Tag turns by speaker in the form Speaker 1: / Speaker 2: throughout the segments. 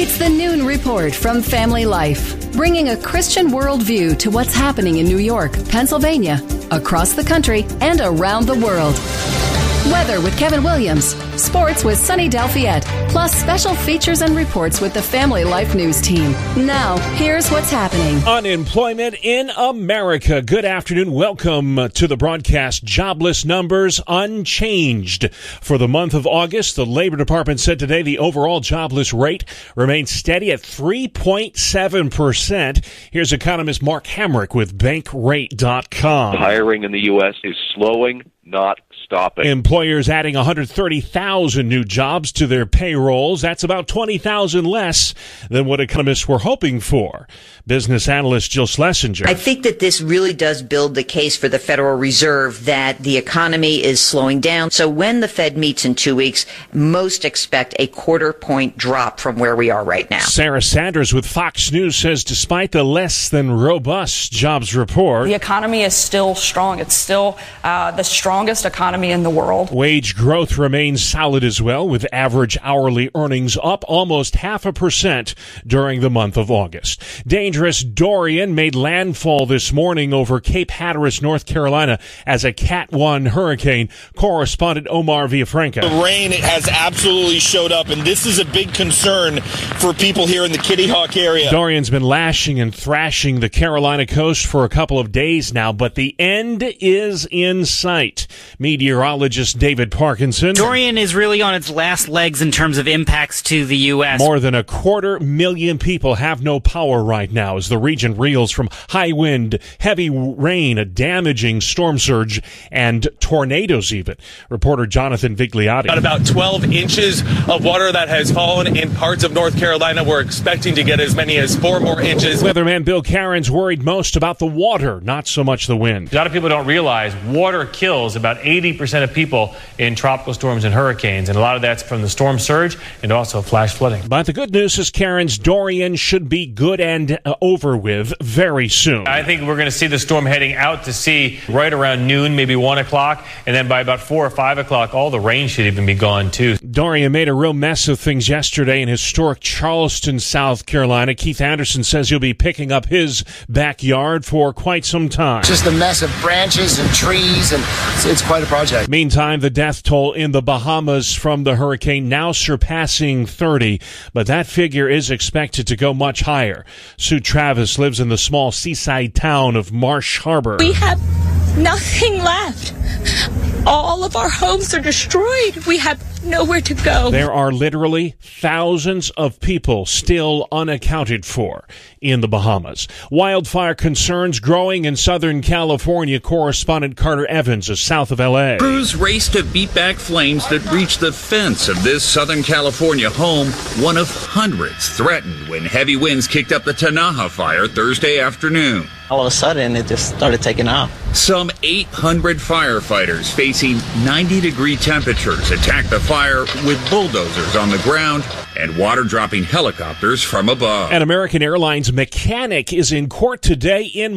Speaker 1: It's the Noon Report from Family Life, bringing a Christian worldview to what's happening in New York, Pennsylvania, across the country, and around the world. Weather with Kevin Williams, sports with Sunny Delfiette, plus special features and reports with the Family Life News team. Now, here's what's happening.
Speaker 2: Unemployment in America. Good afternoon. Welcome to the broadcast. Jobless numbers unchanged. For the month of August, the Labor Department said today the overall jobless rate remains steady at 3.7%. Here's economist Mark Hamrick with Bankrate.com.
Speaker 3: Hiring in the U.S. is slowing, not stopping.
Speaker 2: Employers adding 130,000 new jobs to their payrolls. That's about 20,000 less than what economists were hoping for. Business analyst Jill Schlesinger.
Speaker 4: I think that this really does build the case for the Federal Reserve that the economy is slowing down. So when the Fed meets in 2 weeks, most expect a quarter-point drop from where we are right now.
Speaker 2: Sarah Sanders with Fox News says despite the less than robust jobs report,
Speaker 5: the economy is still strong. It's still the strongest economy in the world.
Speaker 2: Wage growth remains solid as well, with average hourly earnings up almost 0.5% during the month of August. Dangerous Dorian made landfall this morning over Cape Hatteras, North Carolina, as a Cat 1 hurricane. Correspondent Omar Villafranca.
Speaker 6: The rain has absolutely showed up, and this is a big concern for people here in the Kitty Hawk area.
Speaker 2: Dorian's been lashing and thrashing the Carolina coast for a couple of days now, but the end is in sight. Meteorologist David Parkinson.
Speaker 7: Dorian is really on its last legs in terms of impacts to the U.S.
Speaker 2: More than 250,000 people have no power right now as the region reels from high wind, heavy rain, a damaging storm surge, and tornadoes even. Reporter Jonathan Vigliotti.
Speaker 6: About 12 inches of water that has fallen in parts of North Carolina. We're expecting to get as many as 4 more inches.
Speaker 2: Weatherman Bill Cairns worried most about the water, not so much the wind.
Speaker 8: A lot of people don't realize water kills about 80% of people in tropical storms and hurricanes, and a lot of that's from the storm surge and also flash flooding.
Speaker 2: But the good news is, Cairns, Dorian should be good and over with very soon.
Speaker 8: I think we're going to see the storm heading out to sea right around noon, maybe 1 o'clock, and then by about 4 or 5 o'clock, all the rain should even be gone too.
Speaker 2: Dorian made a real mess of things yesterday in historic Charleston, South Carolina. Keith Anderson says he'll be picking up his backyard for quite some time.
Speaker 9: Just a mess of branches and trees, and it's quite a project.
Speaker 2: Meantime, the death toll in the Bahamas from the hurricane now surpassing 30, but that figure is expected to go much higher. Sue Travis lives in the small seaside town of Marsh Harbor.
Speaker 10: We have nothing left. All of our homes are destroyed. We have nowhere to go.
Speaker 2: There are literally thousands of people still unaccounted for in the Bahamas. Wildfire concerns growing in Southern California. Correspondent Carter Evans is south of L.A.
Speaker 11: Crews raced to beat back flames that reached the fence of this Southern California home, one of hundreds threatened when heavy winds kicked up the Tanaja fire Thursday afternoon.
Speaker 12: All of a sudden, it just started taking off.
Speaker 11: Some 800 firefighters facing 90-degree temperatures attacked the fire with bulldozers on the ground and water-dropping helicopters from above.
Speaker 2: An American Airlines mechanic is in court today in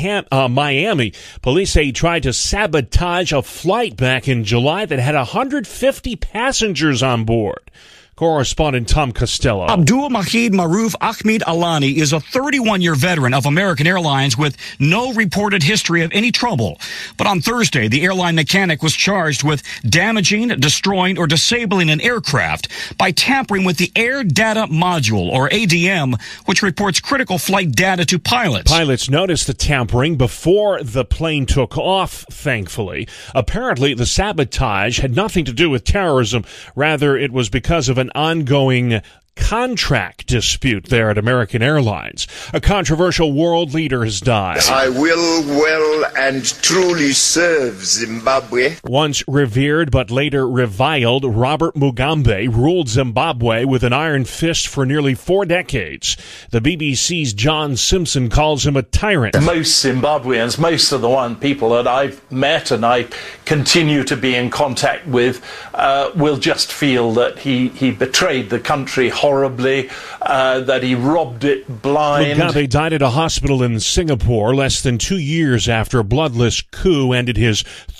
Speaker 2: Miami. Police say he tried to sabotage a flight back in July that had 150 passengers on board. Correspondent Tom Costello.
Speaker 13: Abdul Mahid Maruf Ahmed Alani is a 31-year veteran of American Airlines with no reported history of any trouble. But on Thursday, the airline mechanic was charged with damaging, destroying, or disabling an aircraft by tampering with the Air Data Module, or ADM, which reports critical flight data to pilots.
Speaker 2: Pilots noticed the tampering before the plane took off, thankfully. Apparently, the sabotage had nothing to do with terrorism. Rather, it was because of an ongoing contract dispute there at American Airlines. A controversial world leader has died.
Speaker 14: I will well and truly serve Zimbabwe.
Speaker 2: Once revered but later reviled, Robert Mugabe ruled Zimbabwe with an iron fist for nearly 4 decades. The BBC's John Simpson calls him a tyrant.
Speaker 15: Most Zimbabweans, most of the people that I've met and I continue to be in contact with, will just feel that he betrayed the country horribly, that he robbed it blind.
Speaker 2: Mugabe died at a hospital in Singapore less than 2 years after a bloodless coup ended his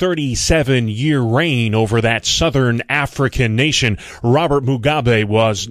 Speaker 2: 37-year reign over that southern African nation. Robert Mugabe was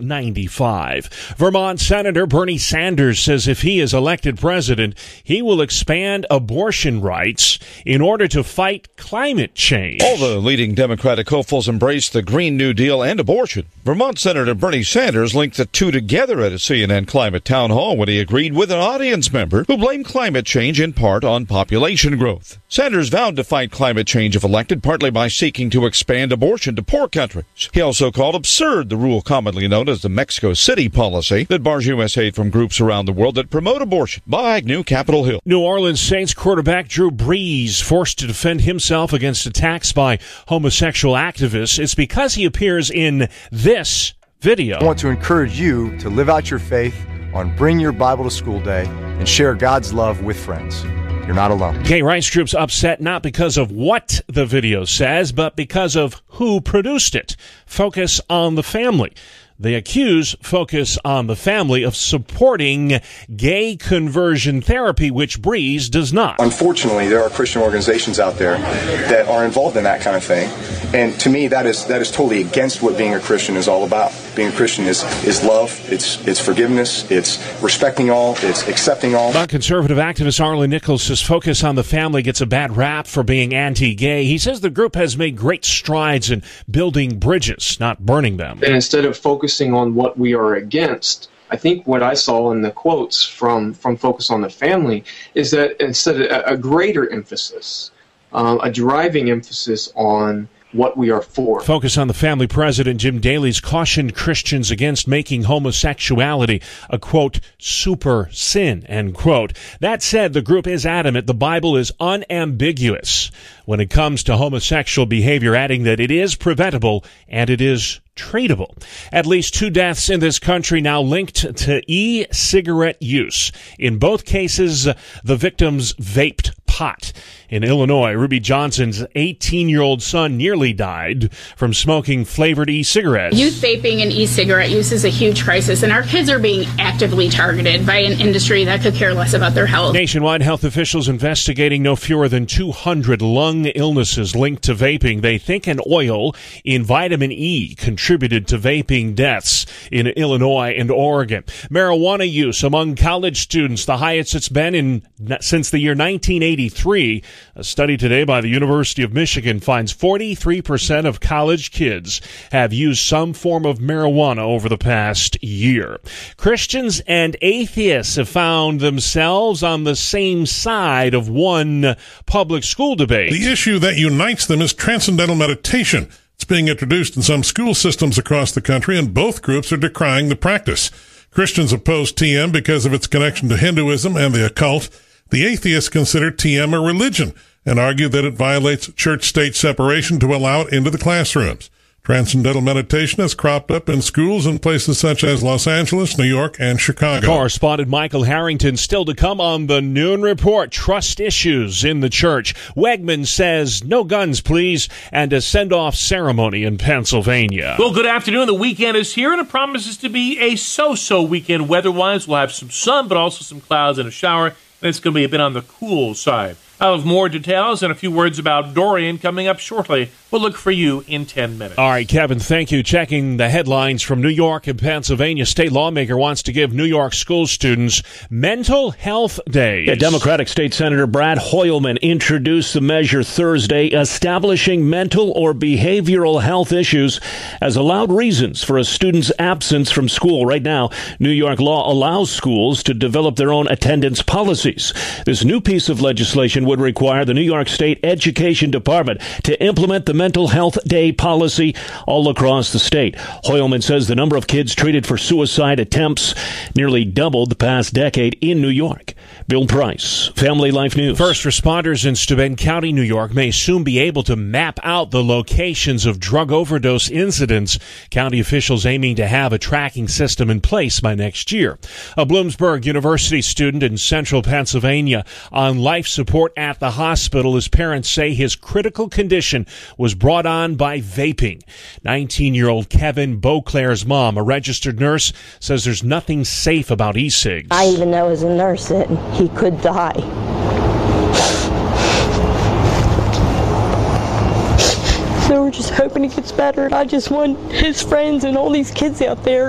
Speaker 2: 95. Vermont Senator Bernie Sanders says if he is elected president, he will expand abortion rights in order to fight climate change.
Speaker 16: All the leading Democratic hopefuls embraced the Green New Deal and abortion. Vermont Senator Bernie Sanders linked the two together at a CNN climate town hall when he agreed with an audience member who blamed climate change in part on population growth. Sanders vowed to fight climate change if elected, partly by seeking to expand abortion to poor countries. He also called absurd the rule commonly known as the Mexico City policy that bars U.S. aid from groups around the world that promote abortion. By Agnew, Capitol Hill.
Speaker 2: New Orleans Saints quarterback Drew Brees forced to defend himself against attacks by homosexual activists. It's because he appears in this video.
Speaker 17: I want to encourage you to live out your faith on Bring Your Bible to School Day and share God's love with friends. You're not alone.
Speaker 2: Gay rights groups upset not because of what the video says, but because of who produced it. Focus on the Family. They accuse Focus on the Family of supporting gay conversion therapy, which Brees does not.
Speaker 18: Unfortunately, there are Christian organizations out there that are involved in that kind of thing. And to me, that is totally against what being a Christian is all about. Being a Christian is love, it's forgiveness, it's respecting all, it's accepting all.
Speaker 2: But conservative activist Arlen Nichols says Focus on the Family gets a bad rap for being anti-gay. He says the group has made great strides in building bridges, not burning them.
Speaker 19: And instead of focusing on what we are against, I think what I saw in the quotes from Focus on the Family is that instead of a greater emphasis, a driving emphasis on what we are for.
Speaker 2: Focus on the Family president Jim Daly's cautioned Christians against making homosexuality a, quote, super sin, end quote. That said, the group is adamant the Bible is unambiguous when it comes to homosexual behavior, adding that it is preventable and it is treatable. At least 2 deaths in this country now linked to e-cigarette use. In both cases, the victims vaped pot. In Illinois, Ruby Johnson's 18-year-old son nearly died from smoking flavored e-cigarettes.
Speaker 20: Youth vaping and e-cigarette use is a huge crisis, and our kids are being actively targeted by an industry that could care less about their health.
Speaker 2: Nationwide, health officials investigating no fewer than 200 lung illnesses linked to vaping. They think an oil in vitamin E contributed to vaping deaths in Illinois and Oregon. Marijuana use among college students, the highest it's been since the year 1983. A study today by the University of Michigan finds 43% of college kids have used some form of marijuana over the past year. Christians and atheists have found themselves on the same side of one public school debate.
Speaker 21: The issue that unites them is transcendental meditation. It's being introduced in some school systems across the country, and both groups are decrying the practice. Christians oppose TM because of its connection to Hinduism and the occult. The atheists consider TM a religion and argue that it violates church-state separation to allow it into the classrooms. Transcendental meditation has cropped up in schools in places such as Los Angeles, New York, and Chicago.
Speaker 2: Correspondent Michael Harrington still to come on the Noon Report. Trust issues in the church. Wegman says no guns, please, and a send-off ceremony in Pennsylvania.
Speaker 22: Well, good afternoon. The weekend is here, and it promises to be a so-so weekend weather-wise. We'll have some sun, but also some clouds and a shower, and it's going to be a bit on the cool side. I'll have more details and a few words about Dorian coming up shortly. We'll look for you in 10 minutes.
Speaker 2: All right, Kevin, thank you. Checking the headlines from New York and Pennsylvania. State lawmaker wants to give New York school students mental health days.
Speaker 23: Yeah, Democratic State Senator Brad Hoylman introduced the measure Thursday, establishing mental or behavioral health issues as allowed reasons for a student's absence from school. Right now, New York law allows schools to develop their own attendance policies. This new piece of legislation would require the New York State Education Department to implement the Mental Health Day policy all across the state. Hoylman says the number of kids treated for suicide attempts nearly doubled the past decade in New York. Bill Price, Family Life News.
Speaker 2: First responders in Steuben County, New York, may soon be able to map out the locations of drug overdose incidents. County officials aiming to have a tracking system in place by next year. A Bloomsburg University student in central Pennsylvania on life support at the hospital. His parents say his critical condition was brought on by vaping. 19-year-old Kevin Beauclair's mom, a registered nurse, says there's nothing safe about e-cigs.
Speaker 1: I even know as a nurse that he could die. So we're just hoping he gets better, and I just want his friends and all these kids out there,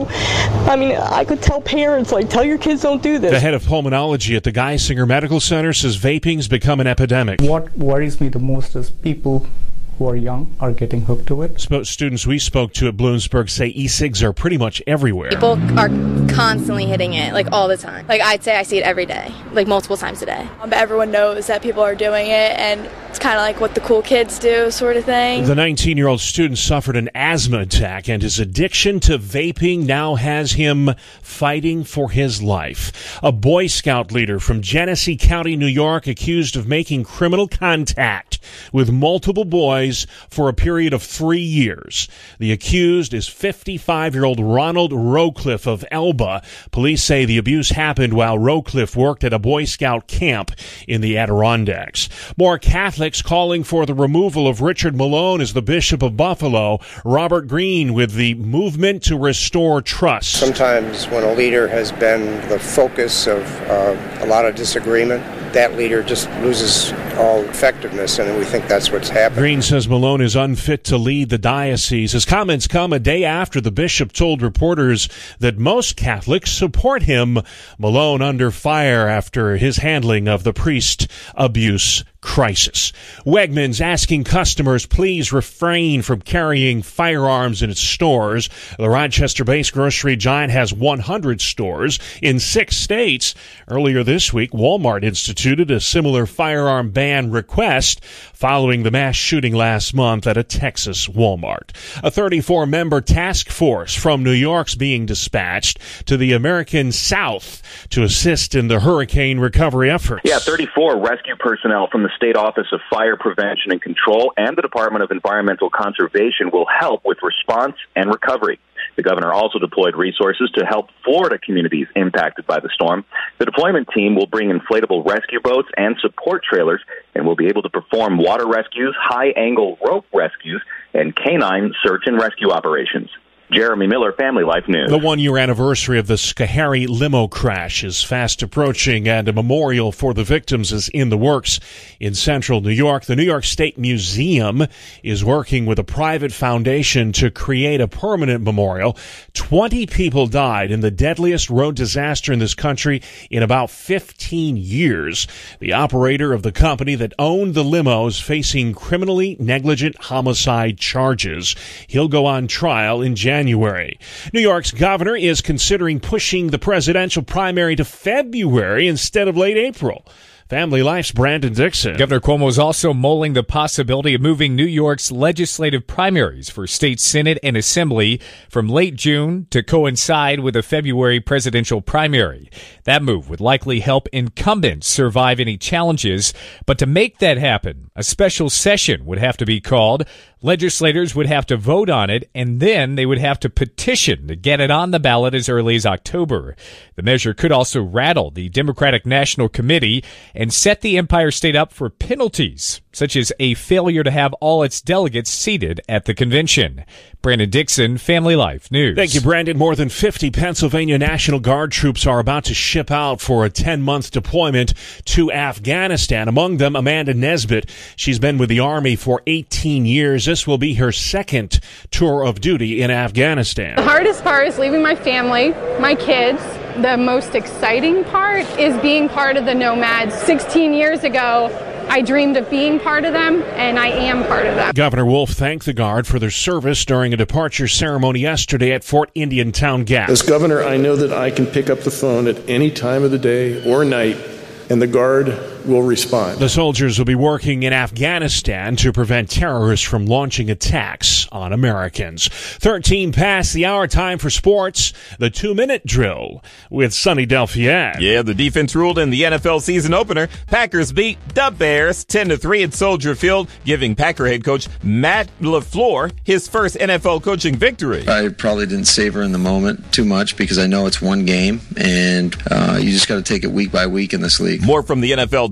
Speaker 1: I could tell parents, tell your kids don't do this.
Speaker 2: The head of pulmonology at the Geisinger Medical Center says vaping's become an epidemic.
Speaker 3: What worries me the most is people who are young are getting hooked to it.
Speaker 2: Students we spoke to at Bloomsburg say e-cigs are pretty much everywhere.
Speaker 4: People are constantly hitting it, all the time. I'd say I see it every day, multiple times a day.
Speaker 24: But everyone knows that people are doing it, and it's kind of like what the cool kids do sort of thing.
Speaker 2: The 19-year-old student suffered an asthma attack, and his addiction to vaping now has him fighting for his life. A Boy Scout leader from Genesee County, New York, accused of making criminal contact with multiple boys for a period of 3 years. The accused is 55-year-old Ronald Rowcliffe of Elba. Police say the abuse happened while Rowcliffe worked at a Boy Scout camp in the Adirondacks. More Catholics calling for the removal of Richard Malone as the Bishop of Buffalo. Robert Green with the Movement to Restore Trust.
Speaker 25: Sometimes when a leader has been the focus of a lot of disagreement, that leader just loses all effectiveness, and we think that's what's happened.
Speaker 2: Green says Malone is unfit to lead the diocese. His comments come a day after the bishop told reporters that most Catholics support him. Malone under fire after his handling of the priest abuse crisis. Wegmans asking customers please refrain from carrying firearms in its stores. The Rochester-based grocery giant has 100 stores in 6 states. Earlier this week, Walmart instituted a similar firearm ban request following the mass shooting last month at a Texas Walmart. A 34-member task force from New York's being dispatched to the American South to assist in the hurricane recovery efforts.
Speaker 26: 34 rescue personnel from the State Office of Fire Prevention and Control and the Department of Environmental Conservation will help with response and recovery. The governor also deployed resources to help Florida communities impacted by the storm. The deployment team will bring inflatable rescue boats and support trailers and will be able to perform water rescues, high-angle rope rescues, and canine search and rescue operations. Jeremy Miller, Family Life News.
Speaker 2: The 1-year anniversary of the Schoharie limo crash is fast approaching, and a memorial for the victims is in the works in central New York. The New York State Museum is working with a private foundation to create a permanent memorial. 20 people died in the deadliest road disaster in this country in about 15 years. The operator of the company that owned the limo is facing criminally negligent homicide charges. He'll go on trial in January. New York's governor is considering pushing the presidential primary to February instead of late April. Family Life's Brandon Dixon.
Speaker 27: Governor Cuomo is also mulling the possibility of moving New York's legislative primaries for state Senate and Assembly from late June to coincide with a February presidential primary. That move would likely help incumbents survive any challenges, but to make that happen, a special session would have to be called. Legislators would have to vote on it, and then they would have to petition to get it on the ballot as early as October. The measure could also rattle the Democratic National Committee and set the Empire State up for penalties, such as a failure to have all its delegates seated at the convention. Brandon Dixon, Family Life News.
Speaker 2: Thank you, Brandon. More than 50 Pennsylvania National Guard troops are about to ship out for a 10-month deployment to Afghanistan. Among them, Amanda Nesbitt. She's been with the Army for 18 years. This will be her second tour of duty in Afghanistan.
Speaker 28: The hardest part is leaving my family, my kids. The most exciting part is being part of the Nomads. 16 years ago, I dreamed of being part of them, and I am part of them.
Speaker 2: Governor Wolf thanked the Guard for their service during a departure ceremony yesterday at Fort Indiantown Gap.
Speaker 29: As governor, I know that I can pick up the phone at any time of the day or night, and the Guard will respond.
Speaker 2: The soldiers will be working in Afghanistan to prevent terrorists from launching attacks on Americans. 13 past the hour, time for sports. The 2-minute drill with Sonny Delfier.
Speaker 30: Yeah, the defense ruled in the NFL season opener. Packers beat the Bears 10-3 at Soldier Field, giving Packer head coach Matt LaFleur his first NFL coaching victory.
Speaker 31: I probably didn't savor in the moment too much because I know it's one game, and you just got to take it week by week in this league.
Speaker 30: More from the NFL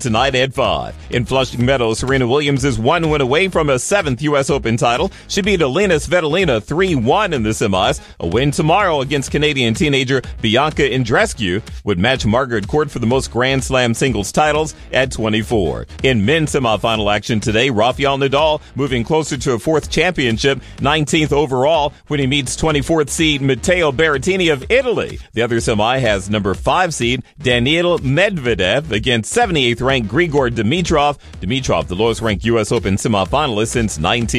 Speaker 30: tonight at 5. In Flushing Meadows, Serena Williams is 1 win away from a 7th U.S. Open title. She beat Elena Svitolina 3-1 in the semis. A win tomorrow against Canadian teenager Bianca Andreescu would match Margaret Court for the most Grand Slam singles titles at 24. In men's semifinal action today, Rafael Nadal moving closer to a 4th championship, 19th overall, when he meets 24th seed Matteo Berrettini of Italy. The other semi has number 5 seed Daniil Medvedev against 78th ranked Grigor Dimitrov. Dimitrov, the lowest ranked U.S. Open semifinalist since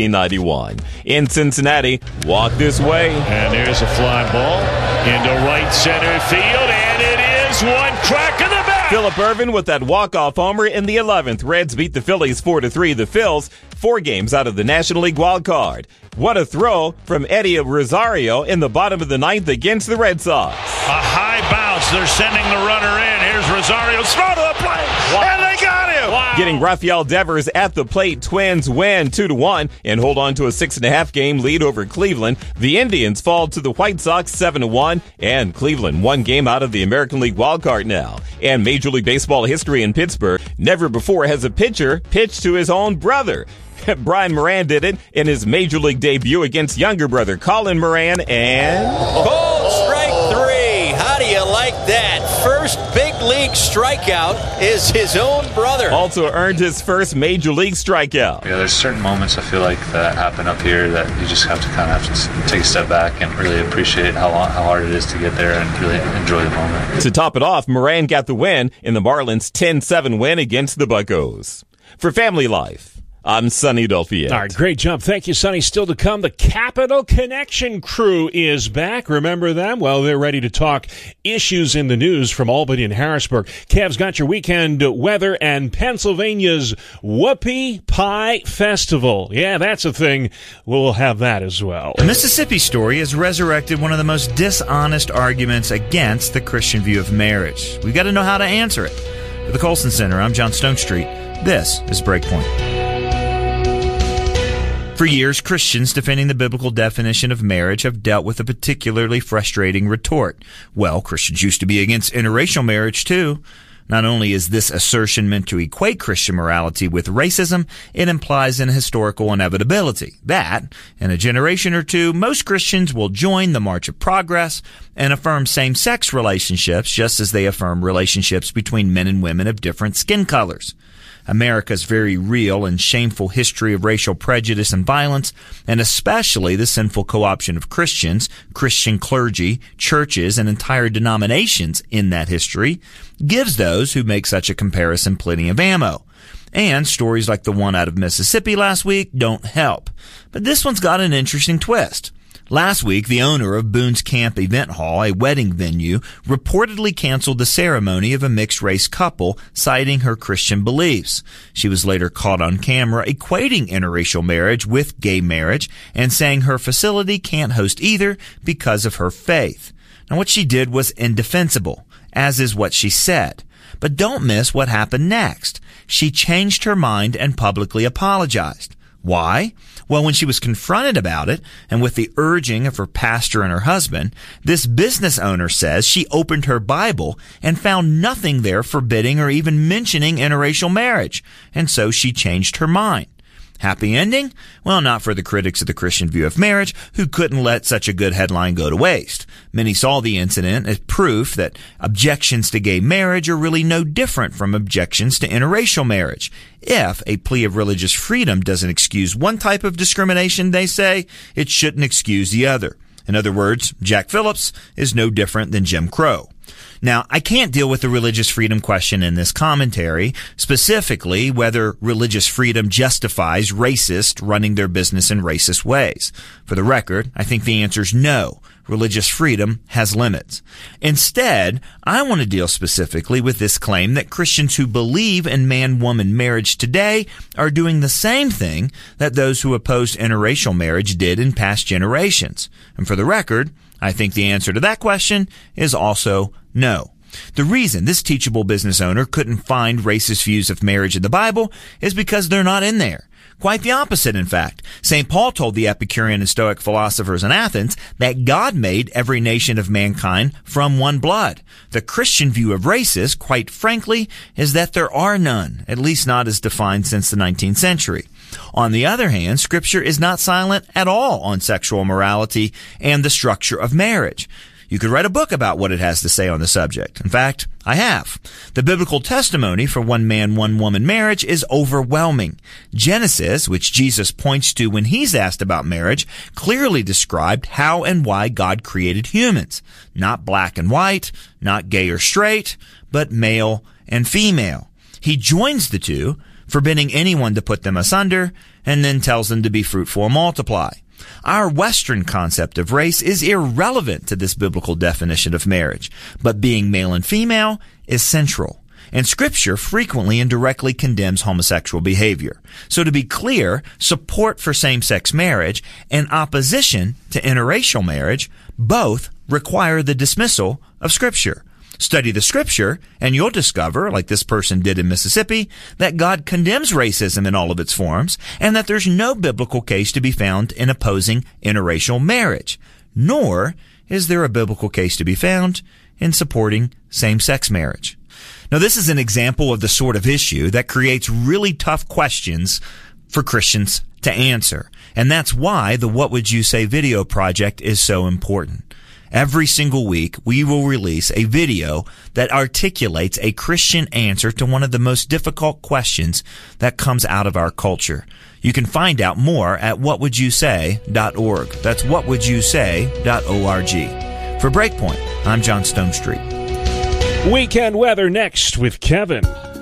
Speaker 30: 1991. In Cincinnati, walk this way.
Speaker 2: And there's a fly ball into right center field, and it is one crack in the back.
Speaker 30: Phillip Ervin with that walk-off homer in the 11th. Reds beat the Phillies 4-3. The Phils, 4 games out of the National League wild card. What a throw from Eddie Rosario in the bottom of the 9th against the Red Sox.
Speaker 5: A high bounce. They're sending the runner in. Here's Rosario. Throw to the plate. Wow. And they got him. Wow.
Speaker 30: Getting Rafael Devers at the plate. Twins win 2-1 and hold on to a 6.5 game lead over Cleveland. The Indians fall to the White Sox 7-1, and Cleveland 1 game out of the American League wild card now. And Major League Baseball history in Pittsburgh. Never before has a pitcher pitched to his own brother. Brian Moran did it in his Major League debut against younger brother Colin Moran, and...
Speaker 6: Ball strike 3. How do you like that? First big league strikeout is his own brother.
Speaker 30: Also earned his first Major League strikeout.
Speaker 7: Yeah, there's certain moments I feel like that happen up here that you just have to kind of have to take a step back and really appreciate how hard it is to get there and really enjoy the moment.
Speaker 30: To top it off, Moran got the win in the Marlins' 10-7 win against the Buccos. For Family Life, I'm Sonny Delfiette.
Speaker 2: All right, great job. Thank you, Sonny. Still to come, the Capital Connection crew is back. Remember them? Well, they're ready to talk issues in the news from Albany and Harrisburg. Cav's got your weekend weather and Pennsylvania's Whoopie Pie Festival. Yeah, that's a thing. We'll have that as well.
Speaker 8: The Mississippi story has resurrected one of the most dishonest arguments against the Christian view of marriage. We've got to know how to answer it. For the Colson Center, I'm John Stonestreet. This is Breakpoint. For years, Christians defending the biblical definition of marriage have dealt with a particularly frustrating retort. Well, Christians used to be against interracial marriage, too. Not only is this assertion meant to equate Christian morality with racism, it implies an historical inevitability that, in a generation or two, most Christians will join the March of Progress and affirm same-sex relationships just as they affirm relationships between men and women of different skin colors. America's very real and shameful history of racial prejudice and violence, and especially the sinful co-option of Christians, Christian clergy, churches, and entire denominations in that history, gives those who make such a comparison plenty of ammo. And stories like the one out of Mississippi last week don't help. But this one's got an interesting twist. Last week, the owner of Boone's Camp Event Hall, a wedding venue, reportedly canceled the ceremony of a mixed-race couple, citing her Christian beliefs. She was later caught on camera equating interracial marriage with gay marriage and saying her facility can't host either because of her faith. Now, what she did was indefensible, as is what she said. But don't miss what happened next. She changed her mind and publicly apologized. Why? Well, when she was confronted about it, and with the urging of her pastor and her husband, this business owner says she opened her Bible and found nothing there forbidding or even mentioning interracial marriage, and so she changed her mind. Happy ending? Well, not for the critics of the Christian view of marriage, who couldn't let such a good headline go to waste. Many saw the incident as proof that objections to gay marriage are really no different from objections to interracial marriage. If a plea of religious freedom doesn't excuse one type of discrimination, they say, it shouldn't excuse the other. In other words, Jack Phillips is no different than Jim Crow. Now, I can't deal with the religious freedom question in this commentary, specifically whether religious freedom justifies racists running their business in racist ways. For the record, I think the answer is no. Religious freedom has limits. Instead, I want to deal specifically with this claim that Christians who believe in man-woman marriage today are doing the same thing that those who opposed interracial marriage did in past generations. And for the record, I think the answer to that question is also no. The reason this teachable business owner couldn't find racist views of marriage in the Bible is because they're not in there. Quite the opposite, in fact. St. Paul told the Epicurean and Stoic philosophers in Athens that God made every nation of mankind from one blood. The Christian view of races, quite frankly, is that there are none, at least not as defined since the 19th century. On the other hand, Scripture is not silent at all on sexual morality and the structure of marriage. You could write a book about what it has to say on the subject. In fact, I have. The biblical testimony for one man, one woman marriage is overwhelming. Genesis, which Jesus points to when he's asked about marriage, clearly described how and why God created humans. Not black and white, not gay or straight, but male and female. He joins the two, forbidding anyone to put them asunder, and then tells them to be fruitful and multiply. Our Western concept of race is irrelevant to this biblical definition of marriage, but being male and female is central. And Scripture frequently and directly condemns homosexual behavior. So to be clear, support for same-sex marriage and opposition to interracial marriage both require the dismissal of Scripture. Study the Scripture, and you'll discover, like this person did in Mississippi, that God condemns racism in all of its forms, and that there's no biblical case to be found in opposing interracial marriage. Nor is there a biblical case to be found in supporting same-sex marriage. Now, this is an example of the sort of issue that creates really tough questions for Christians to answer. And that's why the What Would You Say video project is so important. Every single week, we will release a video that articulates a Christian answer to one of the most difficult questions that comes out of our culture. You can find out more at whatwouldyousay.org. That's whatwouldyousay.org. For Breakpoint, I'm John Stonestreet.
Speaker 2: Weekend weather next with Kevin.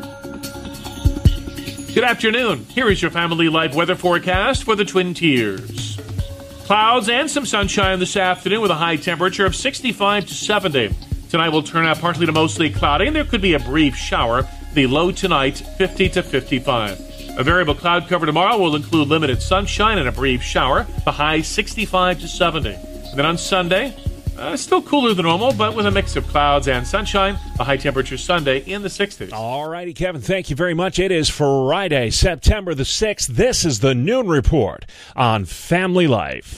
Speaker 22: Good afternoon. Here is your Family Life weather forecast for the Twin Tiers. Clouds and some sunshine this afternoon with a high temperature of 65 to 70. Tonight will turn out partly to mostly cloudy, and there could be a brief shower. The low tonight, 50 to 55. A variable cloud cover tomorrow will include limited sunshine and a brief shower. The high, 65 to 70. And then on Sunday, still cooler than normal, but with a mix of clouds and sunshine. A high temperature Sunday in the 60s.
Speaker 2: All righty, Kevin, thank you very much. It is Friday, September the 6th. This is the Noon Report on Family Life.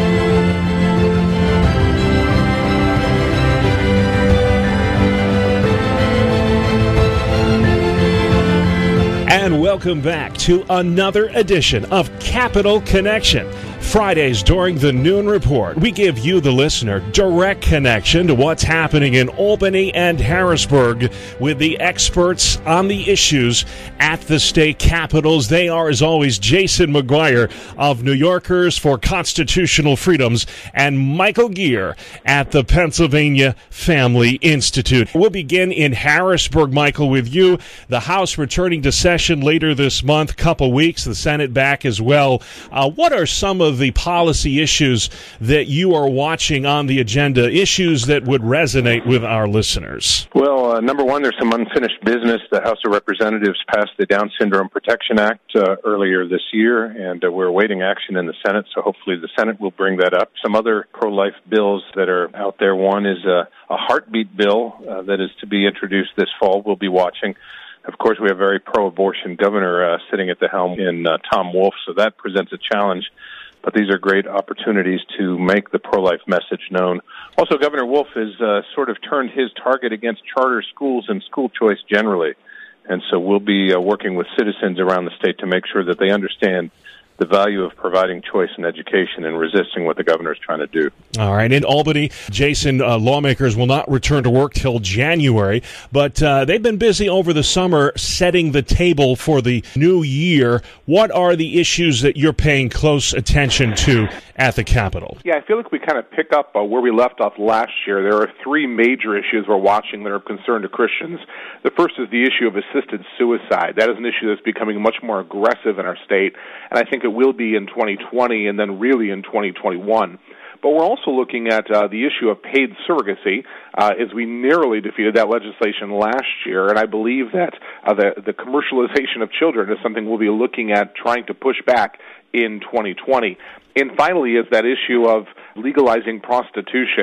Speaker 2: And welcome back to another edition of Capital Connection. Fridays during the Noon Report, we give you, the listener, direct connection to what's happening in Albany and Harrisburg with the experts on the issues at the state capitals. They are, as always, Jason McGuire of New Yorkers for Constitutional Freedoms and Michael Geer at the Pennsylvania Family Institute. We'll begin in Harrisburg, Michael, with you. The House returning to session later this month, couple weeks, the Senate back as well. What are some of the policy issues that you are watching on the agenda, issues that would resonate with our listeners?
Speaker 9: Well, number one, there's some unfinished business. The House of Representatives passed the Down Syndrome Protection Act earlier this year, and we're awaiting action in the Senate, so hopefully the Senate will bring that up. Some other pro-life bills that are out there. One is a heartbeat bill that is to be introduced this fall. We'll be watching. Of course, we have a very pro-abortion governor sitting at the helm in Tom Wolf, so that presents a challenge. But these are great opportunities to make the pro-life message known. Also, Governor Wolf has sort of turned his target against charter schools and school choice generally. And so we'll be working with citizens around the state to make sure that they understand the value of providing choice in education and resisting what the governor is trying to do.
Speaker 2: All right. In Albany, Jason, lawmakers will not return to work till January, but they've been busy over the summer setting the table for the new year. What are the issues that you're paying close attention to at the Capitol?
Speaker 10: Yeah, I feel like we kind of pick up where we left off last year. There are three major issues we're watching that are of concern to Christians. The first is the issue of assisted suicide. That is an issue that's becoming much more aggressive in our state, and I think it will be in 2020 and then really in 2021. But we're also looking at the issue of paid surrogacy, as we narrowly defeated that legislation last year, and I believe that the commercialization of children is something we'll be looking at trying to push back in 2020. And finally is that issue of legalizing prostitution.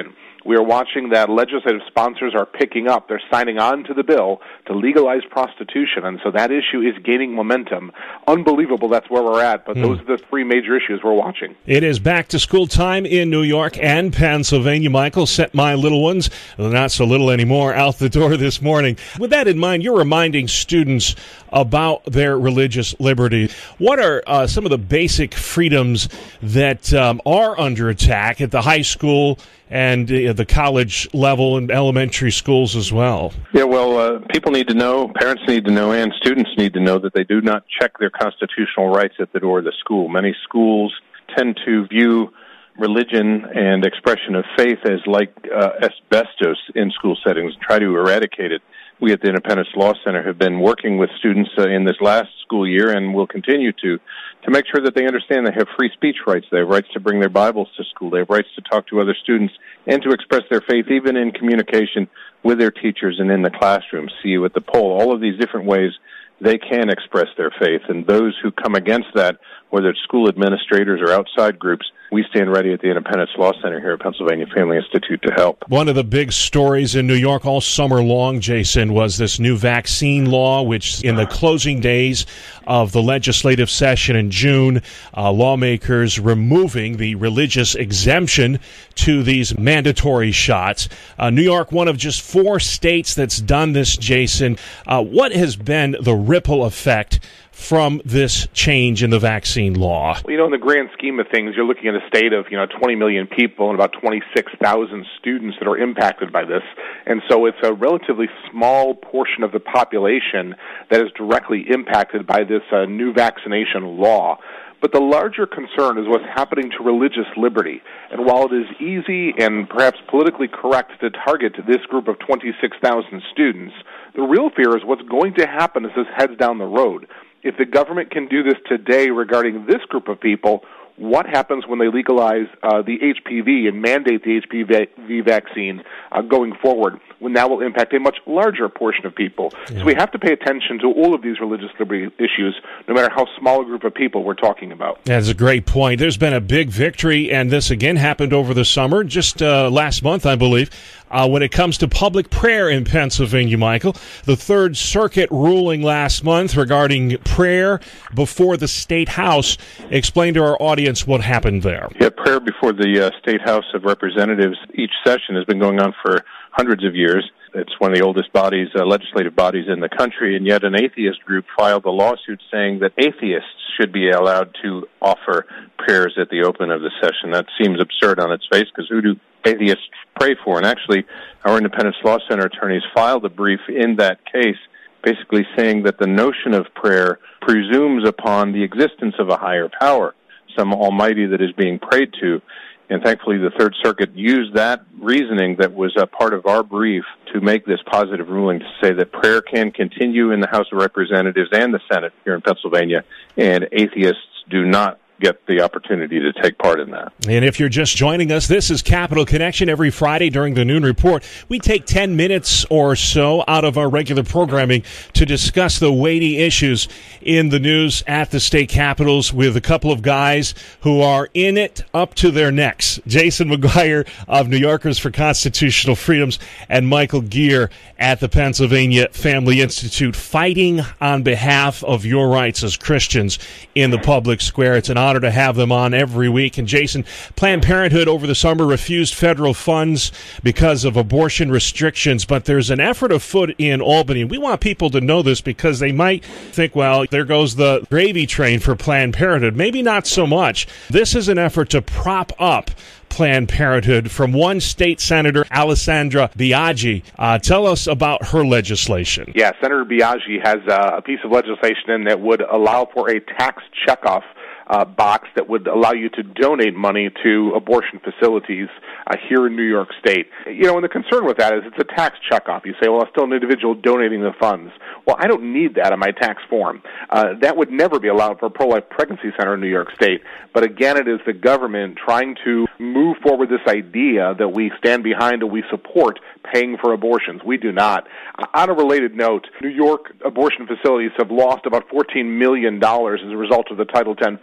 Speaker 10: we are watching that legislative sponsors are picking up. They're signing on to the bill to legalize prostitution, and so that issue is gaining momentum. Unbelievable that's where we're at, but those are the three major issues we're watching.
Speaker 2: It is back to school time in New York and Pennsylvania. Michael sent my little ones, not so little anymore, out the door this morning. With that in mind, you're reminding students about their religious liberty. What are some of the basic freedoms that are under attack at the high school and the college level and elementary schools as well?
Speaker 9: Yeah, well, people need to know, parents need to know, and students need to know that they do not check their constitutional rights at the door of the school. Many schools tend to view religion and expression of faith as like asbestos in school settings, try to eradicate it. We at the Independence Law Center have been working with students in this last school year and will continue to make sure that they understand they have free speech rights. They have rights to bring their Bibles to school. They have rights to talk to other students and to express their faith, even in communication with their teachers and in the classroom. See you at the poll. All of these different ways they can express their faith. And those who come against that, whether it's school administrators or outside groups, we stand ready at the Independence Law Center here at Pennsylvania Family Institute to help.
Speaker 2: One of the big stories in New York all summer long, Jason, was this new vaccine law, which in the closing days of the legislative session in June, lawmakers removing the religious exemption to these mandatory shots. New York, one of just 4 states that's done this, Jason. What has been the ripple effect from this change in the vaccine law?
Speaker 10: Well, in the grand scheme of things, you're looking at a state of, 20 million people and about 26,000 students that are impacted by this. And so it's a relatively small portion of the population that is directly impacted by this new vaccination law. But the larger concern is what's happening to religious liberty. And while it is easy and perhaps politically correct to target this group of 26,000 students, the real fear is what's going to happen as this heads down the road. If the government can do this today regarding this group of people, what happens when they legalize the HPV and mandate the HPV vaccine going forward, when that will impact a much larger portion of people? Yeah. So we have to pay attention to all of these religious liberty issues, no matter how small a group of people we're talking about.
Speaker 2: That's a great point. There's been a big victory, and this again happened over the summer, just last month, I believe, when it comes to public prayer in Pennsylvania, Michael. The Third Circuit ruling last month regarding prayer before the State House. Explain to our audience what happened there.
Speaker 9: Yeah, prayer before the State House of Representatives, each session has been going on for hundreds of years. It's one of the oldest bodies, legislative bodies in the country, and yet an atheist group filed a lawsuit saying that atheists should be allowed to offer prayers at the open of the session. That seems absurd on its face, because who do atheists pray for? And actually, our Independence Law Center attorneys filed a brief in that case, basically saying that the notion of prayer presumes upon the existence of a higher power, some almighty that is being prayed to. And thankfully, the Third Circuit used that reasoning that was a part of our brief to make this positive ruling to say that prayer can continue in the House of Representatives and the Senate here in Pennsylvania, and atheists do not get the opportunity to take part in that.
Speaker 2: And if you're just joining us, this is Capital Connection. Every Friday during the noon report, we take 10 minutes or so out of our regular programming to discuss the weighty issues in the news at the state capitals with a couple of guys who are in it up to their necks. Jason McGuire of New Yorkers for Constitutional Freedoms and Michael Geer at the Pennsylvania Family Institute, fighting on behalf of your rights as Christians in the public square. It's an honor to have them on every week. And Jason, Planned Parenthood over the summer refused federal funds because of abortion restrictions, but there's an effort afoot in Albany. We want people to know this because they might think, well, there goes the gravy train for Planned Parenthood. Maybe not so much. This is an effort to prop up Planned Parenthood from one state senator, Alessandra Biaggi. Tell us about her legislation.
Speaker 10: Yeah, Senator Biaggi has a piece of legislation in that would allow for a tax checkoff box that would allow you to donate money to abortion facilities here in New York State. And the concern with that is it's a tax checkoff. You say, well, I'm still an individual donating the funds. Well, I don't need that on my tax form. That would never be allowed for a pro-life pregnancy center in New York State. But again, it is the government trying to move forward this idea that we stand behind and we support paying for abortions. We do not. On a related note, New York abortion facilities have lost about $14 million as a result of the Title X funding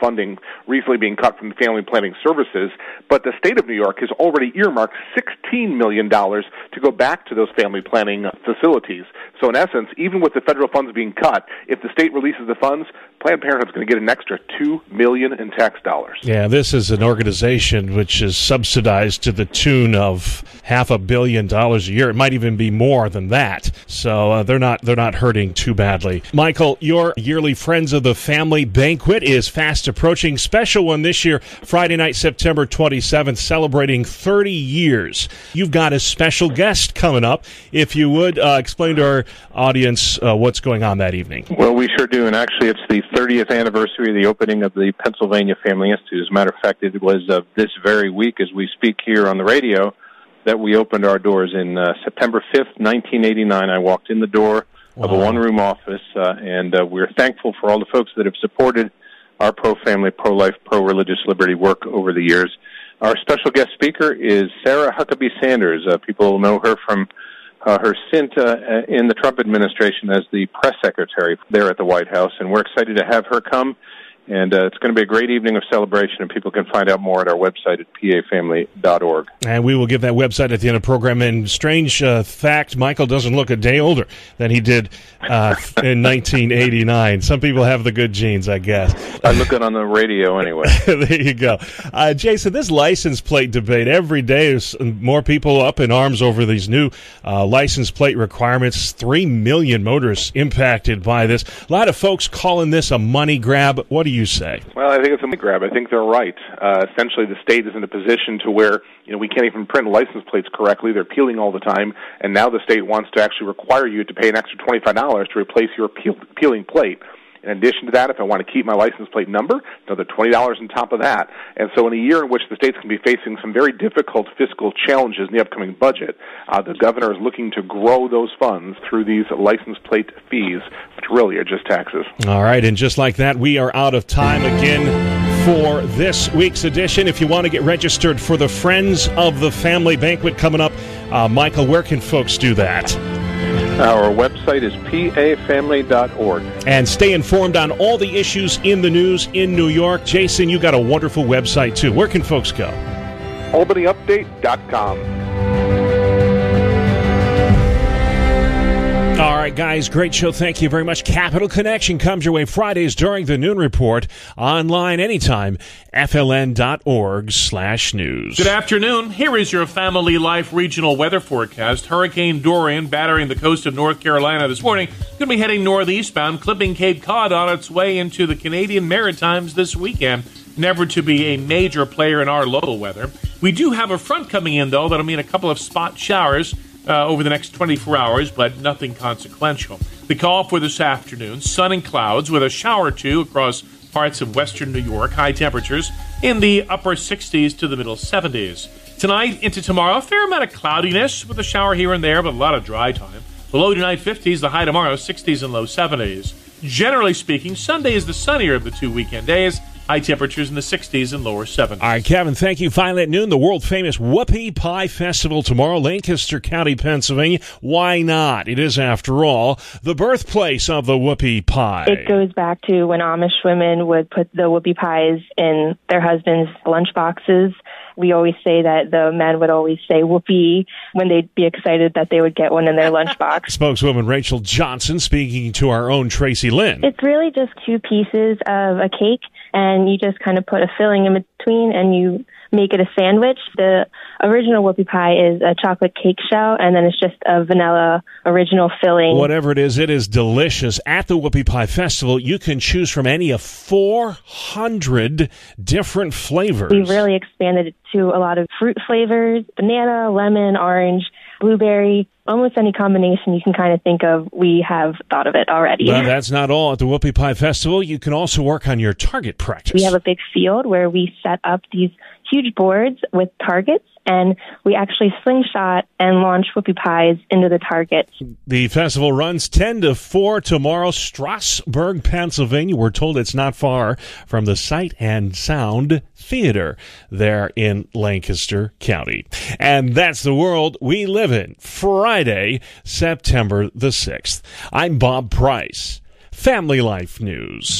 Speaker 10: funding recently being cut from family planning services, but the state of New York has already earmarked $16 million to go back to those family planning facilities. So in essence, even with the federal funds being cut, if the state releases the funds, Planned Parenthood's going to get an extra $2 million in tax dollars.
Speaker 2: Yeah, this is an organization which is subsidized to the tune of $500 million a year. It might even be more than that. So they're not hurting too badly. Michael, your yearly Friends of the Family banquet is fast approaching. Special one this year, Friday night, September 27th, celebrating 30 years. You've got a special guest coming up. If you would explain to our audience what's going on that evening.
Speaker 9: Well, we sure do, and actually it's the 30th anniversary of the opening of the Pennsylvania Family Institute. As a matter of fact, it was this very week as we speak here on the radio that we opened our doors. In September 5th, 1989, I walked in the door of a one-room office, and we're thankful for all the folks that have supported our pro-family, pro-life, pro-religious liberty work over the years. Our special guest speaker is Sarah Huckabee Sanders. People know her from her stint in the Trump administration as the press secretary there at the White House, and we're excited to have her come. And it's going to be a great evening of celebration, and people can find out more at our website at pafamily.org.
Speaker 2: And we will give that website at the end of the program. And strange fact, Michael doesn't look a day older than he did in 1989. Some people have the good genes, I guess.
Speaker 9: I look good on the radio anyway.
Speaker 2: There you go. Jason, this license plate debate, every day there's more people up in arms over these new license plate requirements. 3 million motorists impacted by this. A lot of folks calling this a money grab. What do you say?
Speaker 10: Well, I think it's a money grab. I think they're right. Essentially, the state is in a position to where we can't even print license plates correctly. They're peeling all the time, and now the state wants to actually require you to pay an extra $25 to replace your peeling plate. In addition to that, if I want to keep my license plate number, another $20 on top of that. And so in a year in which the state's going to be facing some very difficult fiscal challenges in the upcoming budget, the governor is looking to grow those funds through these license plate fees, which really are just taxes.
Speaker 2: All right, and just like that, we are out of time again for this week's edition. If you want to get registered for the Friends of the Family banquet coming up, Michael, where can folks do that?
Speaker 9: Our website is pafamily.org.
Speaker 2: And stay informed on all the issues in the news in New York. Jason, you got a wonderful website, too. Where can folks go?
Speaker 10: AlbanyUpdate.com.
Speaker 2: All right, guys, great show. Thank you very much. Capital Connection comes your way Fridays during the noon report. Online anytime, fln.org/news.
Speaker 22: Good afternoon. Here is your Family Life regional weather forecast. Hurricane Dorian battering the coast of North Carolina this morning. Going to be heading northeastbound, clipping Cape Cod on its way into the Canadian Maritimes this weekend. Never to be a major player in our local weather. We do have a front coming in, though. That'll mean a couple of spot showers over the next 24 hours, but nothing consequential. The call for this afternoon, sun and clouds with a shower or two across parts of western New York. High temperatures in the upper 60s to the middle 70s. Tonight into tomorrow, a fair amount of cloudiness with a shower here and there, but a lot of dry time. The low tonight 50s, the high tomorrow 60s and low 70s. Generally speaking, Sunday is the sunnier of the two weekend days. High temperatures in the 60s and lower 70s.
Speaker 2: All right, Kevin, thank you. Finally at noon, the world-famous Whoopie Pie Festival tomorrow, Lancaster County, Pennsylvania. Why not? It is, after all, the birthplace of the Whoopie Pie.
Speaker 11: It goes back to when Amish women would put the Whoopie Pies in their husbands' lunch boxes. We always say that the men would always say whoopee when they'd be excited that they would get one in their lunchbox.
Speaker 2: Spokeswoman Rachel Johnson speaking to our own Tracy Lynn.
Speaker 11: It's really just two pieces of a cake, and you just kind of put a filling in between, and you make it a sandwich. The original Whoopie Pie is a chocolate cake shell, and then it's just a vanilla original filling.
Speaker 2: Whatever it is delicious. At the Whoopie Pie Festival, you can choose from any of 400 different flavors.
Speaker 11: We really expanded it to a lot of fruit flavors, banana, lemon, orange, blueberry. Almost any combination you can kind of think of, we have thought of it already.
Speaker 2: Well, that's not all. At the Whoopie Pie Festival, you can also work on your target practice.
Speaker 11: We have a big field where we set up these huge boards with targets, and we actually slingshot and launch Whoopie Pies into the targets.
Speaker 2: The festival runs 10 to 4 tomorrow, Strasburg, Pennsylvania. We're told it's not far from the Sight and Sound Theater there in Lancaster County. And that's the world we live in. Friday, September the 6th. I'm Bob Price. Family Life News.